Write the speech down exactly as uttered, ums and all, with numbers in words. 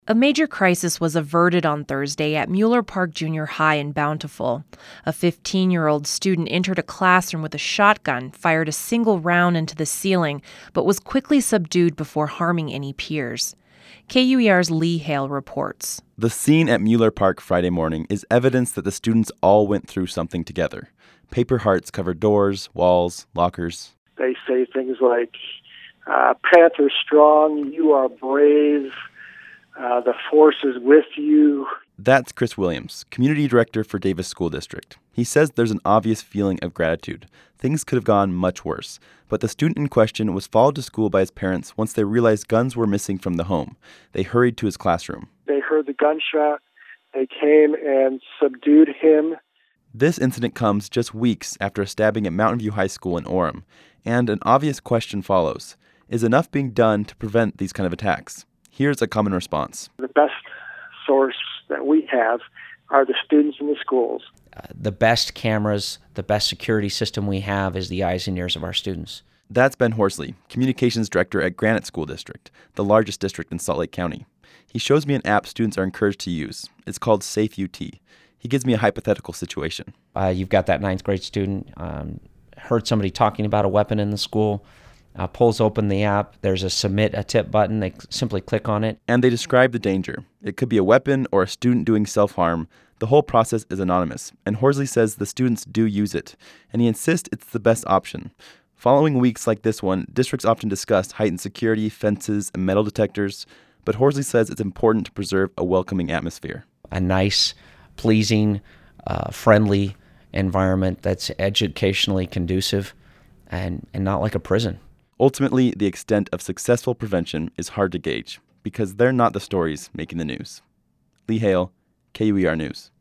A major crisis was averted on Thursday at Mueller Park Junior High in Bountiful. A fifteen-year-old student entered a classroom with a shotgun, fired a single round into the ceiling, but was quickly subdued before harming any peers. K U E R's Lee Hale reports. The scene at Mueller Park Friday morning is evidence that the students all went through something together. Paper hearts cover doors, walls, lockers. They say things like, uh, Panther strong, you are brave, uh, the force is with you. That's Chris Williams, Community Director for Davis School District. He says there's an obvious feeling of gratitude. Things could have gone much worse, but the student in question was followed to school by his parents once they realized guns were missing from the home. They hurried to his classroom. They heard the gunshot. They came and subdued him. This incident comes just weeks after a stabbing at Mountain View High School in Orem, and an obvious question follows. Is enough being done to prevent these kind of attacks? Here's a common response. The best source that we have are the students in the schools. Uh, the best cameras, the best security system we have is the eyes and ears of our students. That's Ben Horsley, Communications Director at Granite School District, the largest district in Salt Lake County. He shows me an app students are encouraged to use. It's called Safe U T. He gives me a hypothetical situation. Uh, you've got that ninth grade student, um, heard somebody talking about a weapon in the school, uh, pulls open the app, there's a submit a tip button, they simply click on it. And they describe the danger. It could be a weapon or a student doing self-harm. The whole process is anonymous, and Horsley says the students do use it, and he insists it's the best option. Following weeks like this one, districts often discuss heightened security, fences, and metal detectors, but Horsley says it's important to preserve a welcoming atmosphere. A nice, pleasing, uh, friendly environment that's educationally conducive and, and not like a prison. Ultimately, the extent of successful prevention is hard to gauge because they're not the stories making the news. Lee Hale, K U E R News.